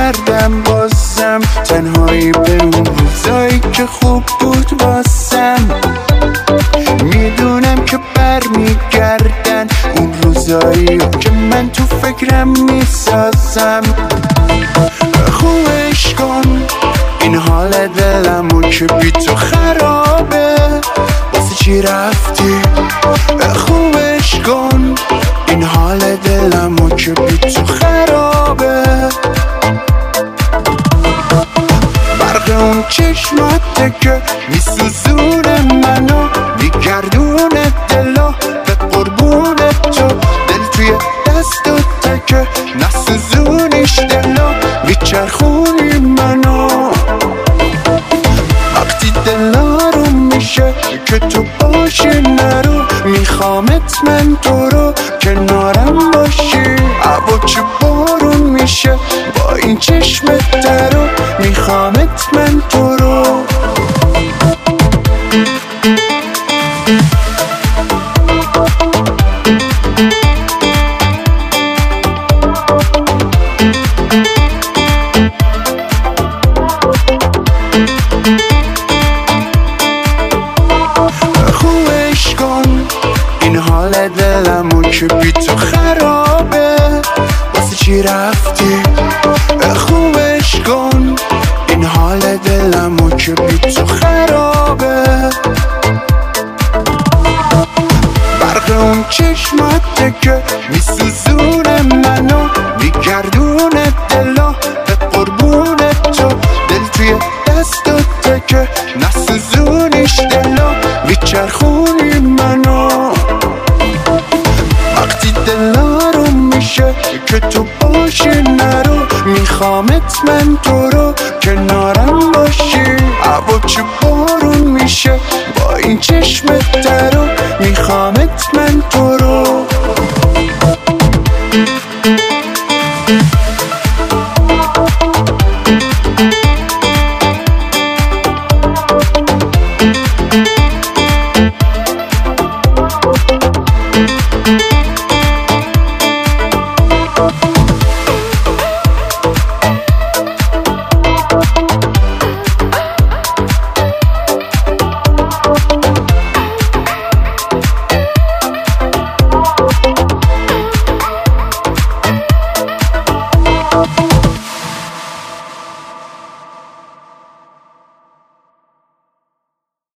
کردم بازم تنهایی به اون روزایی که خوب بود بازم. میدونم که برمیگردن اون روزایی که من تو فکرم میسازم. خوبش کن این حال دلمو که بی تو خرابه، واسه چی رفتی؟ خوبش کن این حال دلمو که بی تو خرابه. برق اون چشماته که میسوزونه منو، میگردونه دلو به قربون تو. دل توی دستاته که نسوزونیش دلو، میچرخونی منو. وقتی دلارو میشه که تو باشی نرو، میخوامت من تو رو کنارم باشی. هوا چه بارون میشه با این چشمت درو، میخوامت من تو رو. خوبش کن این حال دلمو که بی تو خرابه، واسه چی رفتی؟ خوبش کن این حال دلمو که بی تو خرابه. برق اون چشماته که میسوزونه منو، میگردونه دلو به قربون تو. دل توی دستاته که نسوزونیش دلو، میچرخونی منو. وقتی دلارو میشه که تو باشی نرو، میخوامت من تو رو کنارم باشی. هوا چه بارون میشه با این چشم